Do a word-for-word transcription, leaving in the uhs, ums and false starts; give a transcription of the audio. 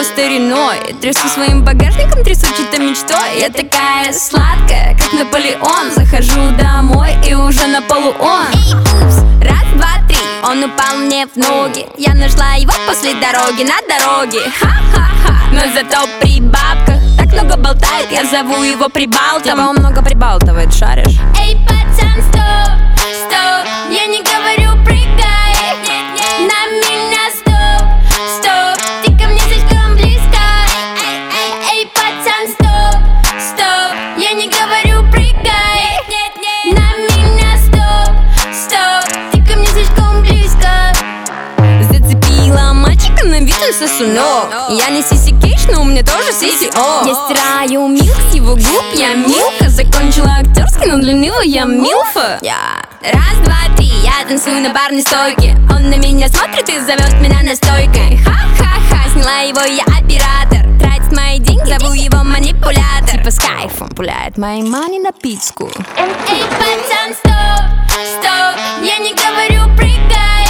его стариной. Трясу своим багажником, трясу чьей-то мечтой. Я такая сладкая, как Наполеон. Захожу домой и уже на полу он. Эй, упс, раз, два, три. Он упал мне в ноги. Я нашла его после дороги, на дороге. Ха-ха-ха, но зато при бабках так много болтает, я зову его Прибалтом. Типа он много прибалтывает, шаришь? Эй, пацан, стоп, стоп, я не говорю прыгай, на меня стоп, стоп, ты ко мне слишком близко. Эй, эй, эй, пацан, стоп, стоп, я не говорю прыгай, на меня стоп, стоп, ты ко мне слишком близко. Зацепила мальчика на вид он сосунок. Я не Сиси Кейдж, но у меня тоже Сиси О. Я стираю милк с его губ, я Милка. Закончила актерский, но для него я Милфа. Я раз, два, три, я танцую на барной стойке. Он на меня смотрит и зовет меня настойкой. Ха-ха-ха, сняла его я оператор. Тратит мои деньги, зову его манипулятор. Типа с кайфом пуляет мои мани на пиццу. Эй, пацан, стоп, стоп, я не говорю прыгай.